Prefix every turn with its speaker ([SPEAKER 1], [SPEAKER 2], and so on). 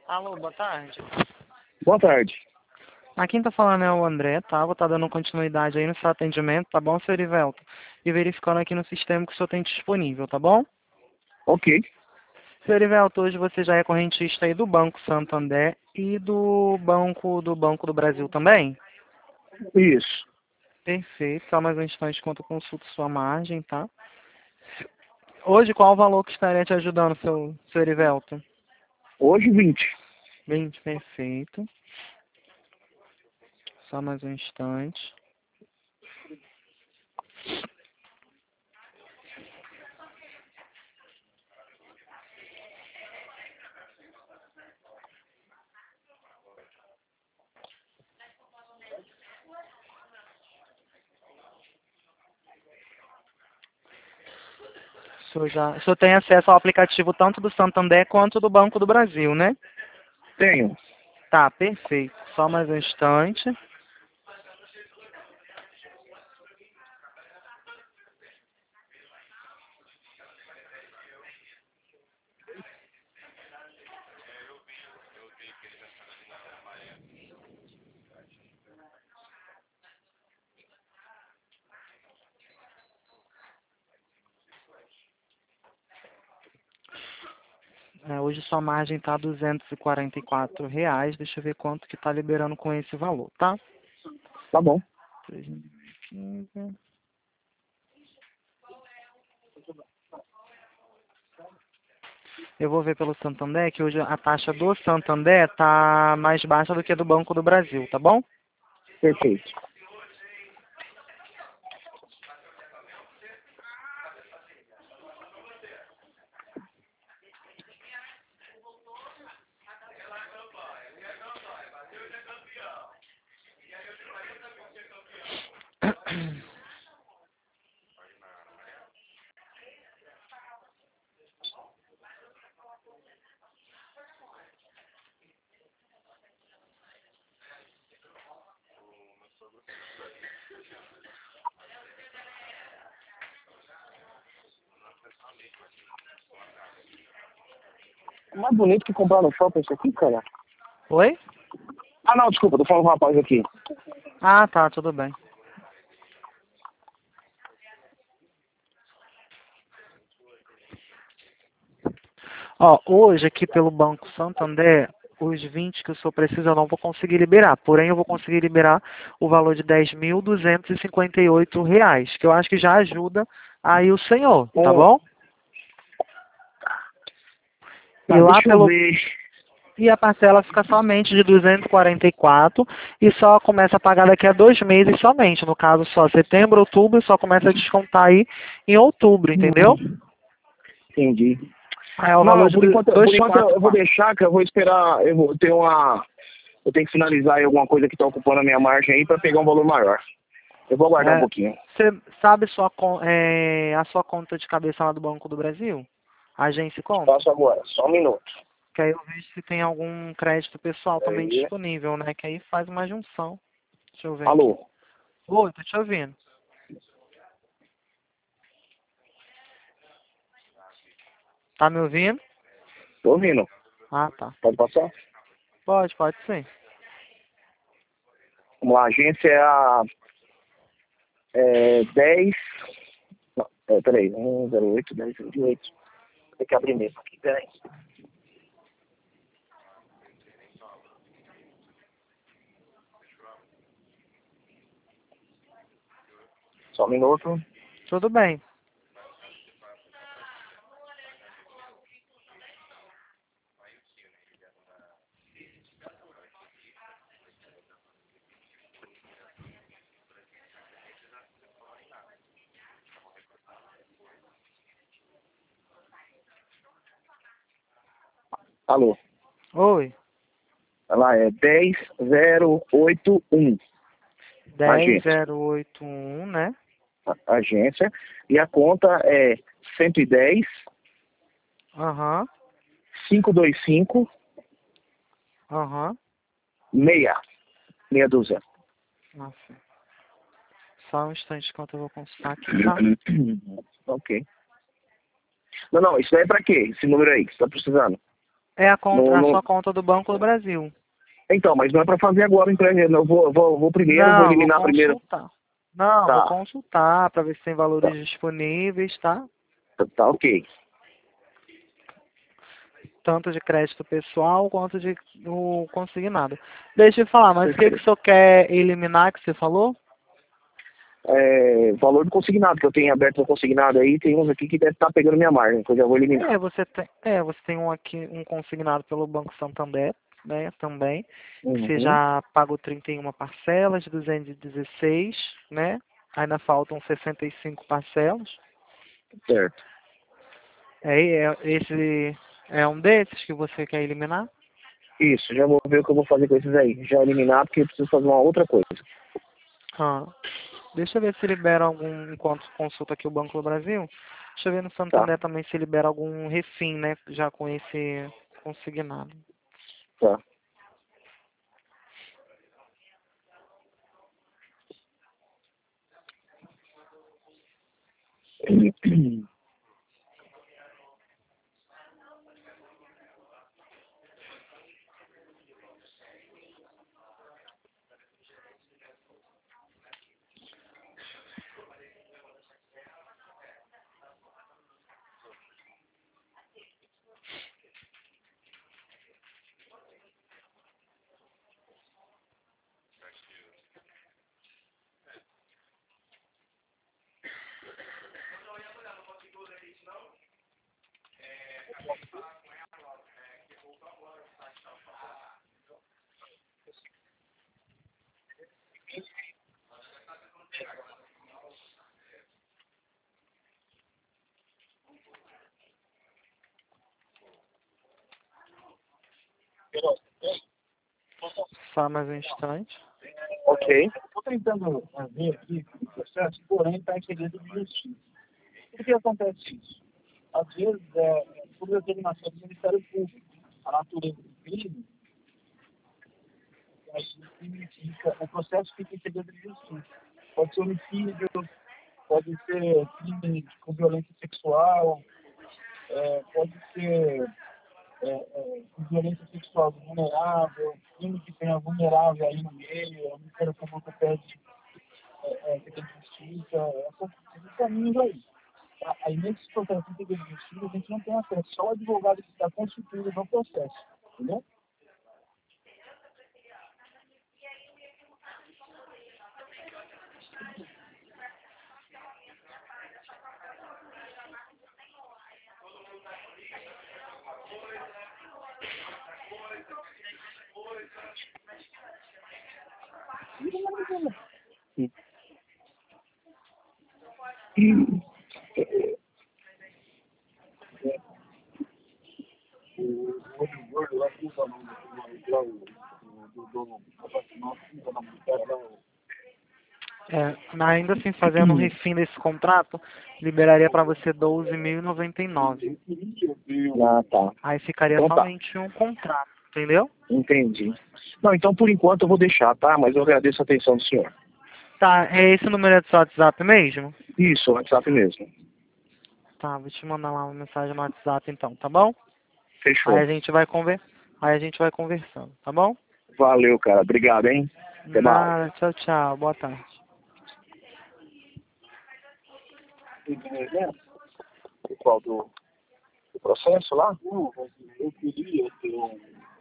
[SPEAKER 1] Alô, boa tarde.
[SPEAKER 2] Boa tarde.
[SPEAKER 1] Aqui quem tá falando é o André, tá? Vou estar dando continuidade aí no seu atendimento, tá bom, senhor Ivelto? E verificando aqui no sistema que o senhor tem disponível, tá bom?
[SPEAKER 2] Ok.
[SPEAKER 1] Senhor Ivelto, hoje você já é correntista aí do Banco Santander e do Banco do Brasil também?
[SPEAKER 2] Isso.
[SPEAKER 1] Perfeito, só mais um instante enquanto eu consulto sua margem, tá? Hoje, qual o valor que estaria te ajudando, senhor Ivelto?
[SPEAKER 2] Hoje 20.
[SPEAKER 1] 20, perfeito. Só mais um instante. O senhor tem acesso ao aplicativo tanto do Santander quanto do Banco do Brasil, né?
[SPEAKER 2] Tenho.
[SPEAKER 1] Tá, perfeito. Só mais um instante. Hoje sua margem está R$ 244. Deixa eu ver quanto que está liberando com esse valor, tá?
[SPEAKER 2] Tá bom.
[SPEAKER 1] 3.015. Eu vou ver pelo Santander, que hoje a taxa do Santander está mais baixa do que a do Banco do Brasil, tá bom?
[SPEAKER 2] Perfeito. É mais bonito que comprar no shopping isso aqui, cara.
[SPEAKER 1] Oi?
[SPEAKER 2] Ah, não, desculpa. Tô falando com o rapaz aqui.
[SPEAKER 1] Ah, tá, tudo bem. Ó, hoje aqui pelo Banco Santander, os 20 que o senhor precisa eu não vou conseguir liberar. Porém, eu vou conseguir liberar o valor de R$ 10.258, que eu acho que já ajuda aí o senhor, tá
[SPEAKER 2] É,
[SPEAKER 1] bom? E
[SPEAKER 2] tá,
[SPEAKER 1] lá
[SPEAKER 2] deixa eu
[SPEAKER 1] pelo
[SPEAKER 2] ver.
[SPEAKER 1] e a parcela fica somente de 244 e só começa a pagar daqui a 2 meses somente. No caso, só setembro, outubro, só começa a descontar aí em outubro, entendeu?
[SPEAKER 2] Entendi.
[SPEAKER 1] Aí é o
[SPEAKER 2] Não,
[SPEAKER 1] valor
[SPEAKER 2] não,
[SPEAKER 1] de
[SPEAKER 2] por enquanto eu vou
[SPEAKER 1] 244.
[SPEAKER 2] deixar, que eu vou esperar, eu vou ter uma. Eu tenho que finalizar aí alguma coisa que tá ocupando a minha margem aí pra pegar um valor maior. Eu vou aguardar um pouquinho.
[SPEAKER 1] Você sabe a sua conta de cabeça lá do Banco do Brasil? Agência e conta?
[SPEAKER 2] Passo agora, só um minuto.
[SPEAKER 1] Que aí eu vejo se tem algum crédito pessoal também
[SPEAKER 2] Aí.
[SPEAKER 1] disponível, né? Que aí faz uma junção. Deixa eu ver aqui.
[SPEAKER 2] Alô?
[SPEAKER 1] Oi, tô te ouvindo. Tá me ouvindo?
[SPEAKER 2] Tô ouvindo.
[SPEAKER 1] Ah, tá.
[SPEAKER 2] Pode passar?
[SPEAKER 1] Pode sim.
[SPEAKER 2] Vamos lá, a agência é a 10. Não, peraí, 108, 10, 28. Tem que abrir mesmo aqui, peraí. Só um minuto.
[SPEAKER 1] Tudo bem.
[SPEAKER 2] Alô?
[SPEAKER 1] Oi.
[SPEAKER 2] Ela é 10081. Agência.
[SPEAKER 1] 10081, né?
[SPEAKER 2] Agência. E a conta é 110
[SPEAKER 1] Aham.
[SPEAKER 2] 525
[SPEAKER 1] Aham.
[SPEAKER 2] 6 dúzia.
[SPEAKER 1] Nossa. Só um instante enquanto eu vou consultar aqui, tá?
[SPEAKER 2] Ok. Não, isso aí é pra quê? Esse número aí que você tá precisando?
[SPEAKER 1] É
[SPEAKER 2] Não,
[SPEAKER 1] a
[SPEAKER 2] não...
[SPEAKER 1] sua conta do Banco do Brasil.
[SPEAKER 2] Então, mas não é para fazer agora o empréstimo. Eu vou primeiro, vou
[SPEAKER 1] Não, vou
[SPEAKER 2] eliminar primeiro.
[SPEAKER 1] consultar. Não, vou
[SPEAKER 2] Tá,
[SPEAKER 1] consultar para ver se tem valores
[SPEAKER 2] tá,
[SPEAKER 1] disponíveis, tá?
[SPEAKER 2] tá ok.
[SPEAKER 1] Tanto de crédito pessoal quanto de o consignado. Deixa eu falar, mas o que
[SPEAKER 2] Perfeito.
[SPEAKER 1] o senhor quer eliminar que você falou?
[SPEAKER 2] Valor do consignado, que eu tenho aberto no consignado aí, tem uns aqui que deve estar pegando minha margem, que eu já vou eliminar.
[SPEAKER 1] Você tem um aqui, um consignado pelo Banco Santander, né, também, que você
[SPEAKER 2] Uhum,
[SPEAKER 1] já pagou 31 parcelas de 216, né? Ainda faltam 65 parcelas.
[SPEAKER 2] certo.
[SPEAKER 1] Esse é um desses que você quer eliminar?
[SPEAKER 2] Isso, já vou ver o que eu vou fazer com esses aí. Já eliminar, porque eu preciso fazer uma outra coisa.
[SPEAKER 1] Ah, deixa eu ver se libera algum, enquanto consulta aqui o Banco do Brasil. Deixa eu ver no
[SPEAKER 2] Tá,
[SPEAKER 1] Santander também se libera algum refim, né? Já com esse consignado.
[SPEAKER 2] tá.
[SPEAKER 1] Só mais um instante.
[SPEAKER 2] Ok.
[SPEAKER 3] Estou tentando fazer aqui o processo, porém está em segredo de justiça. Por que acontece isso? Às vezes, por determinação do Ministério Público, a natureza do crime, aí significa, o processo fica em segredo de justiça. Pode ser homicídio, pode ser crime com violência sexual, pode ser com violência sexual vulnerável, crime que tenha vulnerável aí no meio, o Ministério Público pede segredo de justiça, esses caminhos aí. Aí, nesses processos de segredo de justiça, a gente não tem acesso, só o advogado que está constituído no processo, entendeu? O olho gordo lá, como é o nome do dono do cara lá,
[SPEAKER 1] Ainda assim, fazendo um refim desse contrato, liberaria para você 12.099.
[SPEAKER 2] Ah, tá.
[SPEAKER 1] Aí ficaria
[SPEAKER 2] Então tá.
[SPEAKER 1] somente um contrato, entendeu?
[SPEAKER 2] Entendi. Não, então por enquanto eu vou deixar, tá? Mas eu agradeço a atenção do senhor.
[SPEAKER 1] Tá, é esse o número do seu WhatsApp mesmo?
[SPEAKER 2] Isso, o WhatsApp mesmo.
[SPEAKER 1] Tá, vou te mandar lá uma mensagem no WhatsApp então, tá bom? Aí
[SPEAKER 2] Fechou.
[SPEAKER 1] a gente vai Aí a gente vai conversando, tá bom?
[SPEAKER 2] Valeu, cara. Obrigado, hein? Até mais.
[SPEAKER 1] Nada, tchau, tchau, boa tarde.
[SPEAKER 2] O qual do processo lá?
[SPEAKER 3] não, eu queria ter um